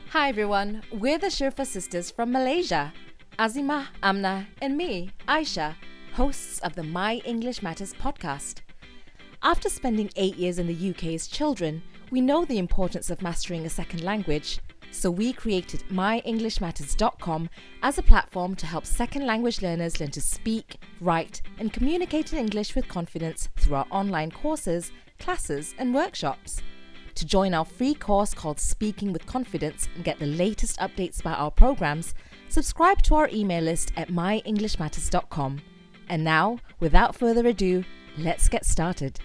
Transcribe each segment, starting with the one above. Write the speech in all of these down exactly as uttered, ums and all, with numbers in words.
Hi everyone, we're the Sherpa sisters from Malaysia. Azimah, Amna, and me, Aisha, hosts of the My English Matters podcast. After spending eight years in the U K as children, we know the importance of mastering a second language, so we created my english matters dot com as a platform to help second language learners learn to speak, write, and communicate in English with confidence through our online courses, classes, and workshops. To join our free course called Speaking with Confidence and get the latest updates about our programs, subscribe to our email list at my english matters dot com. And now, without further ado, let's get started.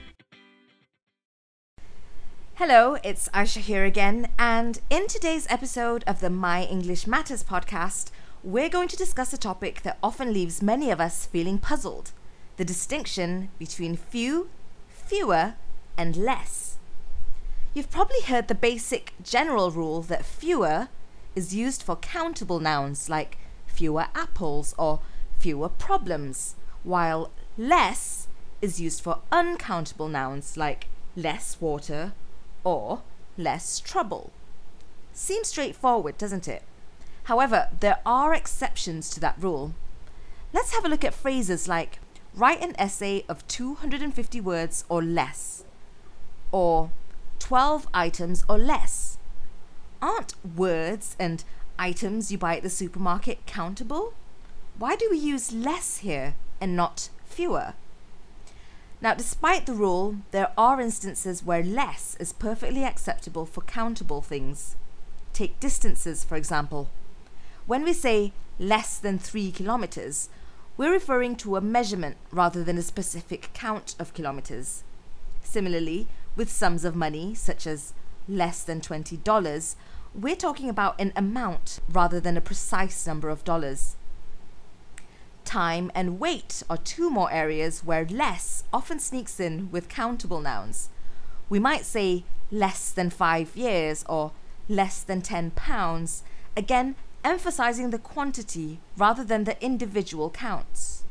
Hello, it's Aisha here again, and in today's episode of the My English Matters podcast, we're going to discuss a topic that often leaves many of us feeling puzzled: the distinction between few, fewer, and less. You've probably heard the basic general rule that fewer is used for countable nouns like fewer apples or fewer problems, while less is used for uncountable nouns like less water or less trouble. Seems straightforward, doesn't it? However, there are exceptions to that rule. Let's have a look at phrases like write an essay of two hundred fifty words or less, or twelve items or less. Aren't words and items you buy at the supermarket countable? Why do we use less here and not fewer? Now, despite the rule, there are instances where less is perfectly acceptable for countable things. Take distances, for example. When we say less than three kilometers, we're referring to a measurement rather than a specific count of kilometers. Similarly, with sums of money, such as less than twenty dollars, we're talking about an amount rather than a precise number of dollars. Time and weight are two more areas where less often sneaks in with countable nouns. We might say less than five years or less than ten pounds, again emphasizing the quantity rather than the individual counts.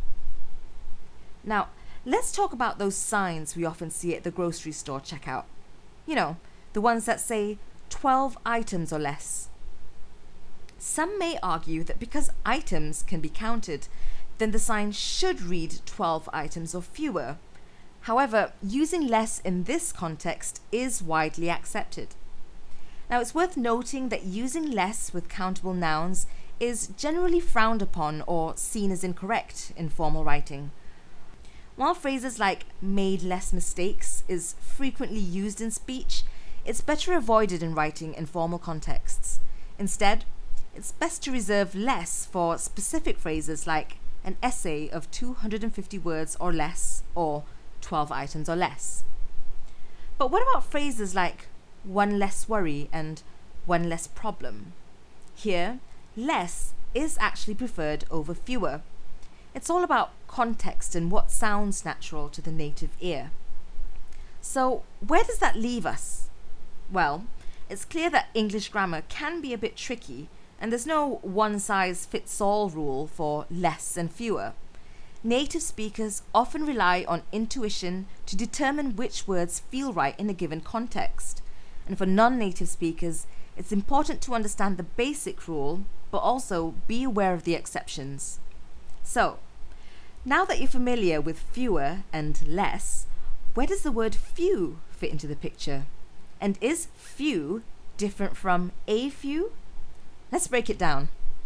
Now, let's talk about those signs we often see at the grocery store checkout. You know, the ones that say twelve items or less. Some may argue that because items can be counted, then the sign should read twelve items or fewer. However, using less in this context is widely accepted. Now, it's worth noting that using less with countable nouns is generally frowned upon or seen as incorrect in formal writing. While phrases like made less mistakes is frequently used in speech, it's better avoided in writing in formal contexts. Instead, it's best to reserve less for specific phrases like an essay of two hundred fifty words or less, or twelve items or less. But what about phrases like one less worry and one less problem? Here, less is actually preferred over fewer. It's all about context and what sounds natural to the native ear. So, where does that leave us? Well, it's clear that English grammar can be a bit tricky, and there's no one-size-fits-all rule for less and fewer. Native speakers often rely on intuition to determine which words feel right in a given context. And for non-native speakers, it's important to understand the basic rule, but also be aware of the exceptions. So, now that you're familiar with fewer and less, where does the word few fit into the picture? And is few different from a few? Let's break it down.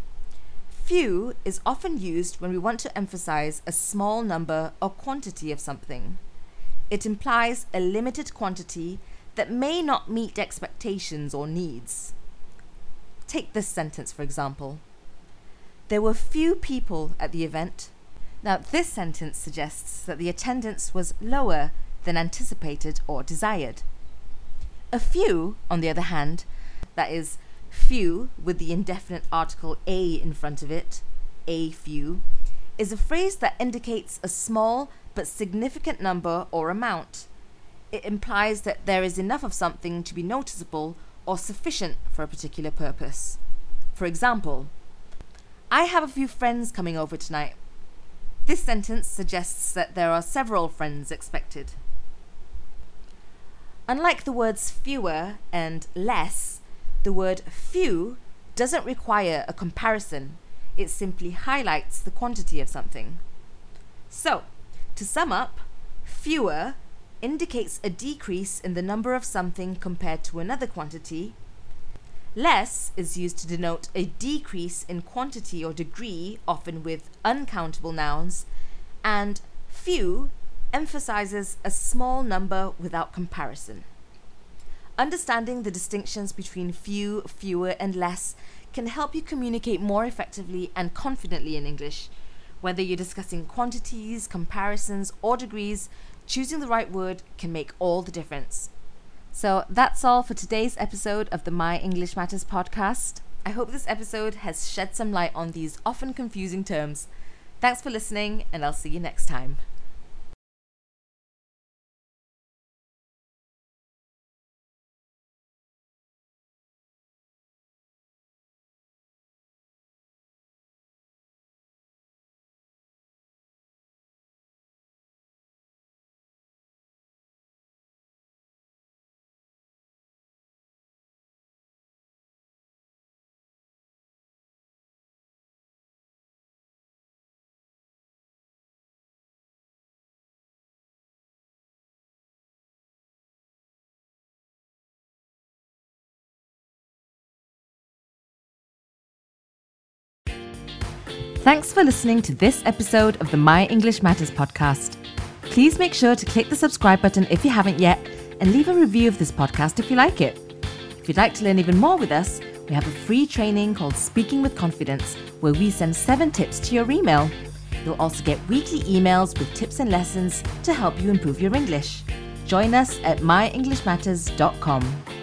Few is often used when we want to emphasize a small number or quantity of something. It implies a limited quantity that may not meet expectations or needs. Take this sentence, for example. There were few people at the event. Now, this sentence suggests that the attendance was lower than anticipated or desired. A few, on the other hand, that is, few with the indefinite article a in front of it, a few, is a phrase that indicates a small but significant number or amount. It implies that there is enough of something to be noticeable or sufficient for a particular purpose. For example, I have a few friends coming over tonight. This sentence suggests that there are several friends expected. Unlike the words fewer and less, the word few doesn't require a comparison. It simply highlights the quantity of something. So, to sum up, fewer indicates a decrease in the number of something compared to another quantity. Less is used to denote a decrease in quantity or degree, often with uncountable nouns, and few emphasizes a small number without comparison. Understanding the distinctions between few, fewer, and less can help you communicate more effectively and confidently in English. Whether you're discussing quantities, comparisons, or degrees, choosing the right word can make all the difference. So that's all for today's episode of the My English Matters podcast. I hope this episode has shed some light on these often confusing terms. Thanks for listening, and I'll see you next time. Thanks for listening to this episode of the My English Matters podcast. Please make sure to click the subscribe button if you haven't yet, and leave a review of this podcast if you like it. If you'd like to learn even more with us, we have a free training called Speaking with Confidence, where we send seven tips to your email. You'll also get weekly emails with tips and lessons to help you improve your English. Join us at my english matters dot com.